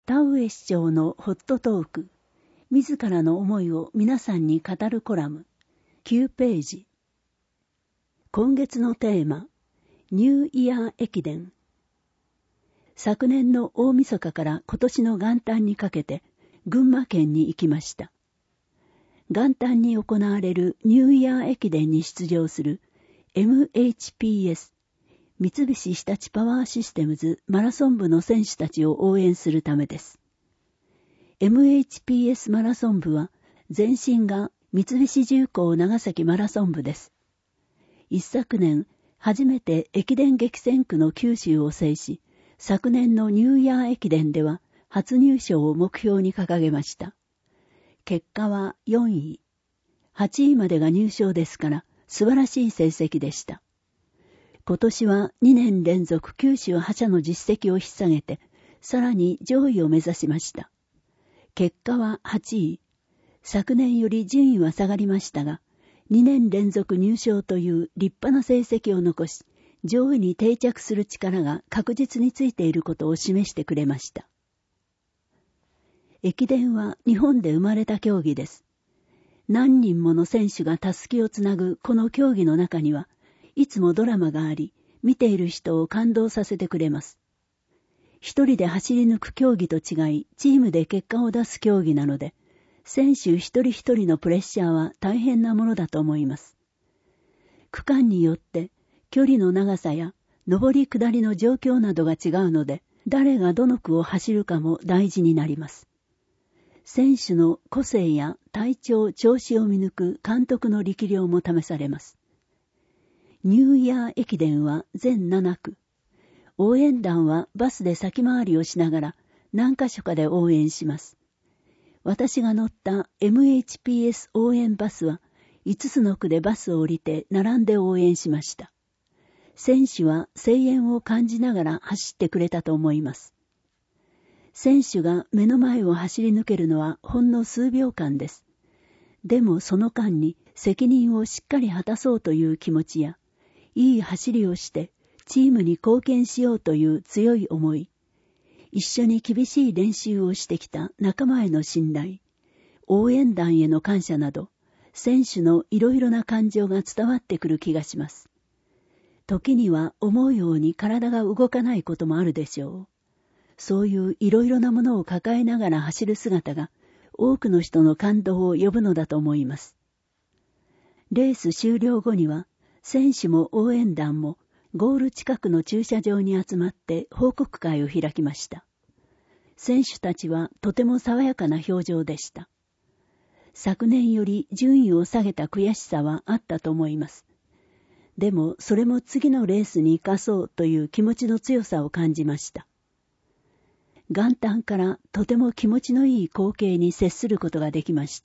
田上市長のホットトーク、自らの思いを皆さんに語るコラム、9ページ。今月のテーマ、ニューイヤー駅伝。昨年の大晦日から今年の元旦にかけて、群馬県に行きました。元旦に行われるニューイヤー駅伝に出場する MHPS、三菱日立パワーシステムズマラソン部の選手たちを応援するためです。MHPS マラソン部は前身が三菱重工長崎マラソン部です。一昨年、初めて駅伝激戦区の九州を制し、昨年のニューイヤー駅伝では初入賞を目標に掲げました。結果は4位。8位までが入賞ですから素晴らしい成績でした。今年は2年連続九州覇者の実績を引っ提げて、さらに上位を目指しました。結果は8位。昨年より順位は下がりましたが、2年連続入賞という立派な成績を残し、上位に定着する力が確実についていることを示してくれました。駅伝は日本で生まれた競技です。何人もの選手がたすきをつなぐこの競技の中には、いつもドラマがあり、見ている人を感動させてくれます。一人で走り抜く競技と違い、チームで結果を出す競技なので、選手一人一人のプレッシャーは大変なものだと思います。区間によって距離の長さや上り下りの状況などが違うので、誰がどの区を走るかも大事になります。選手の個性や体調、調子を見抜く監督の力量も試されます。ニューイヤー駅伝は全7区。応援団はバスで先回りをしながら何か所かで応援します。私が乗った MHPS 応援バスは5つの区でバスを降りて並んで応援しました。選手は声援を感じながら走ってくれたと思います。選手が目の前を走り抜けるのはほんの数秒間です。でもその間に責任をしっかり果たそうという気持ちや、いい走りをしてチームに貢献しようという強い思い、一緒に厳しい練習をしてきた仲間への信頼、応援団への感謝など、選手のいろいろな感情が伝わってくる気がします。時には思うように体が動かないこともあるでしょう。そういういろいろなものを抱えながら走る姿が多くの人の感動を呼ぶのだと思います。レース終了後には選手も応援団もゴール近くの駐車場に集まって報告会を開きました。選手たちはとても爽やかな表情でした。昨年より順位を下げた悔しさはあったと思います。でもそれも次のレースに生かそうという気持ちの強さを感じました。元旦からとても気持ちのいい光景に接することができました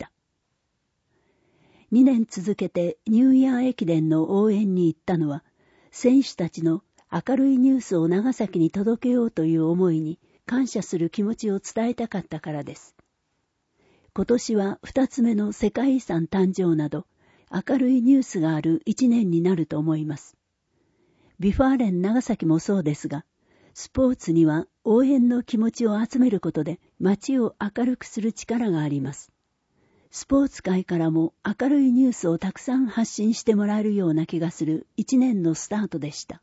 。2年続けてニューイヤー駅伝の応援に行ったのは、選手たちの明るいニュースを長崎に届けようという思いに感謝する気持ちを伝えたかったからです。今年は2つ目の世界遺産誕生など明るいニュースがある1年になると思います。ビファーレン長崎もそうですが、スポーツには応援の気持ちを集めることで街を明るくする力があります。スポーツ界からも明るいニュースをたくさん発信してもらえるような気がする一年のスタートでした。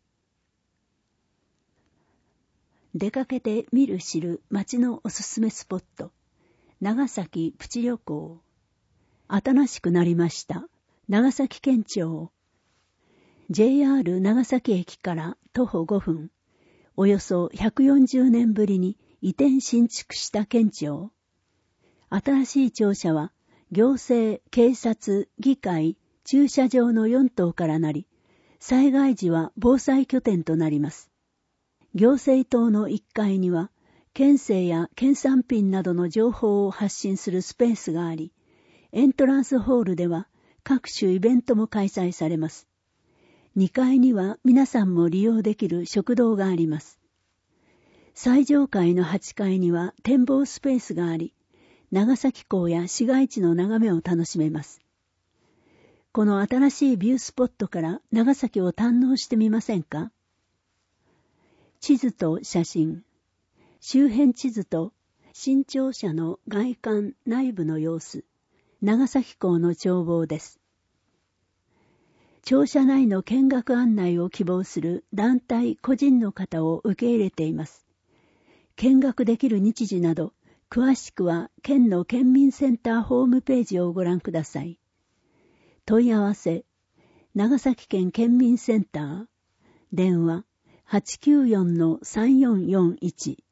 出かけて見る知る街のおすすめスポット。長崎プチ旅行。新しくなりました長崎県庁。JR 長崎駅から徒歩5分。およそ140年ぶりに移転新築した県庁。新しい庁舎は行政、警察、議会、駐車場の4棟からなり、災害時は防災拠点となります。行政棟の1階には、県政や県産品などの情報を発信するスペースがあり、エントランスホールでは各種イベントも開催されます。2階には皆さんも利用できる食堂があります。最上階の8階には展望スペースがあり、長崎港や市街地の眺めを楽しめます。この新しいビュースポットから長崎を堪能してみませんか？地図と写真。 周辺地図と新庁舎の外観内部の様子、長崎港の眺望です。庁舎内の見学案内を希望する団体個人の方を受け入れています。見学できる日時など、詳しくは県の県民センターホームページをご覧ください。問い合わせ、長崎県県民センター、電話 894-3441